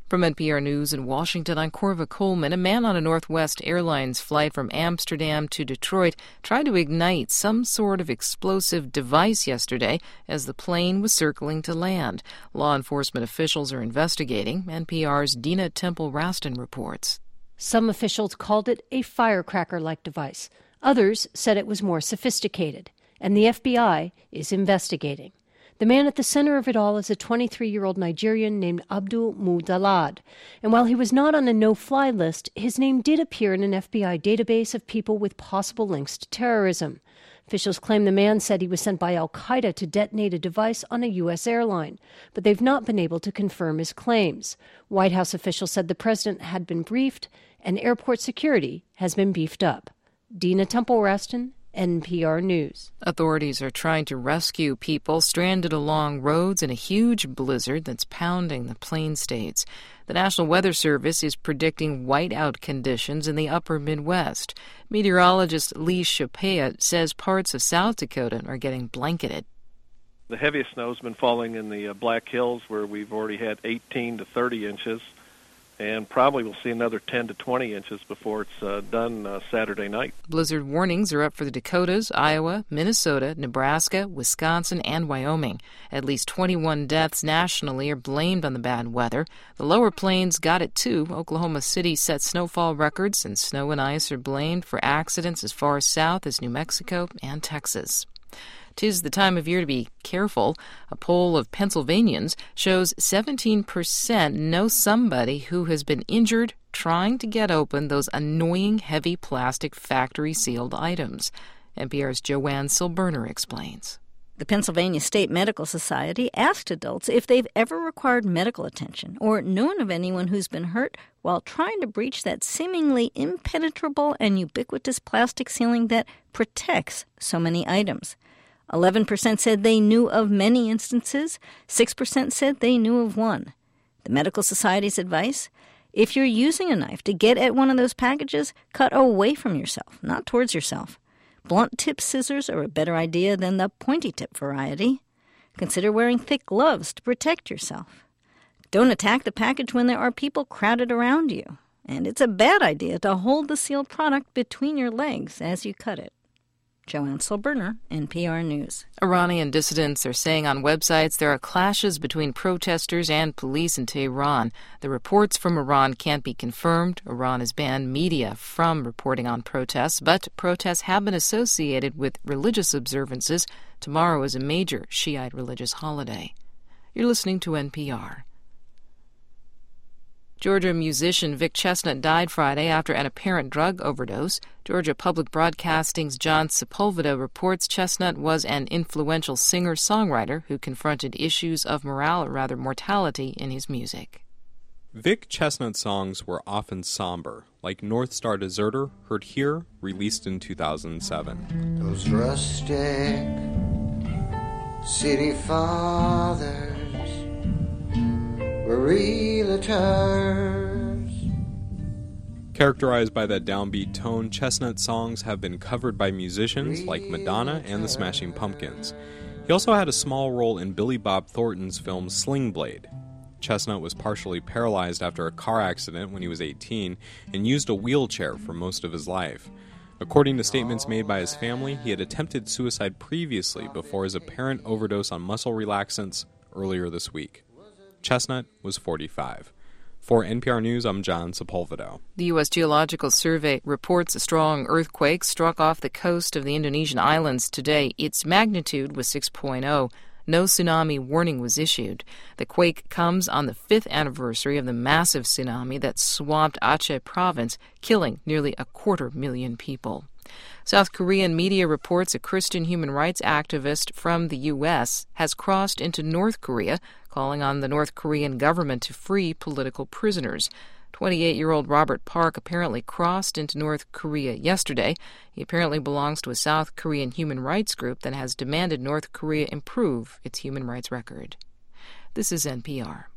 From NPR News in Washington, I'm Corva Coleman. A man on a Northwest Airlines flight from Amsterdam to Detroit tried to ignite some sort of explosive device yesterday as the plane was circling to land. Law enforcement officials are investigating. NPR's Dina Temple-Raston reports. Some officials called it a firecracker-like device. Others said it was more sophisticated, and the FBI is investigating. The man at the center of it all is a 23-year-old Nigerian named Abdul Mudalad. And while he was not on a no-fly list, his name did appear in an FBI database of people with possible links to terrorism. Officials claim the man said he was sent by al-Qaeda to detonate a device on a U.S. airline, but they've not been able to confirm his claims. White House officials said the president had been briefed and airport security has been beefed up. Dina Temple-Raston, NPR News. Authorities are trying to rescue people stranded along roads in a huge blizzard that's pounding the Plain States. The National Weather Service is predicting whiteout conditions in the upper Midwest. Meteorologist Lee Chapea says parts of South Dakota are getting blanketed. The heaviest snow has been falling in the Black Hills, where we've already had 18 to 30 inches. And probably we'll see another 10 to 20 inches before it's done Saturday night. Blizzard warnings are up for the Dakotas, Iowa, Minnesota, Nebraska, Wisconsin, and Wyoming. At least 21 deaths nationally are blamed on the bad weather. The lower plains got it too. Oklahoma City set snowfall records, and snow and ice are blamed for accidents as far south as New Mexico and Texas. 'Tis the time of year to be careful. A poll of Pennsylvanians shows 17% know somebody who has been injured trying to get open those annoying heavy plastic factory-sealed items. NPR's Joanne Silberner explains. The Pennsylvania State Medical Society asked adults if they've ever required medical attention or known of anyone who's been hurt while trying to breach that seemingly impenetrable and ubiquitous plastic sealing that protects so many items. 11% said they knew of many instances. 6% said they knew of one. The Medical Society's advice? If you're using a knife to get at one of those packages, cut away from yourself, not towards yourself. Blunt-tip scissors are a better idea than the pointy-tip variety. Consider wearing thick gloves to protect yourself. Don't attack the package when there are people crowded around you. And it's a bad idea to hold the sealed product between your legs as you cut it. Joanne Silberner, NPR News. Iranian dissidents are saying on websites there are clashes between protesters and police in Tehran. The reports from Iran can't be confirmed. Iran has banned media from reporting on protests, but protests have been associated with religious observances. Tomorrow is a major Shiite religious holiday. You're listening to NPR. Georgia musician Vic Chesnutt died Friday after an apparent drug overdose. Georgia Public Broadcasting's John Sepulveda reports Chesnutt was an influential singer-songwriter who confronted issues of mortality in his music. Vic Chesnutt's songs were often somber, like North Star Deserter, heard here, released in 2007. Those rustic city fathers were realtors. Characterized by that downbeat tone, Chesnutt songs have been covered by musicians like Madonna and the Smashing Pumpkins. He also had a small role in Billy Bob Thornton's film Sling Blade. Chesnutt was partially paralyzed after a car accident when he was 18 and used a wheelchair for most of his life. According to statements made by his family, he had attempted suicide previously before his apparent overdose on muscle relaxants earlier this week. Chesnutt was 45. For NPR News, I'm John Sepulveda. The U.S. Geological Survey reports a strong earthquake struck off the coast of the Indonesian islands today. Its magnitude was 6.0. No tsunami warning was issued. The quake comes on the 5th anniversary of the massive tsunami that swamped Aceh province, killing nearly 250,000 people. South Korean media reports a Christian human rights activist from the U.S. has crossed into North Korea, calling on the North Korean government to free political prisoners. 28-year-old Robert Park apparently crossed into North Korea yesterday. He apparently belongs to a South Korean human rights group that has demanded North Korea improve its human rights record. This is NPR.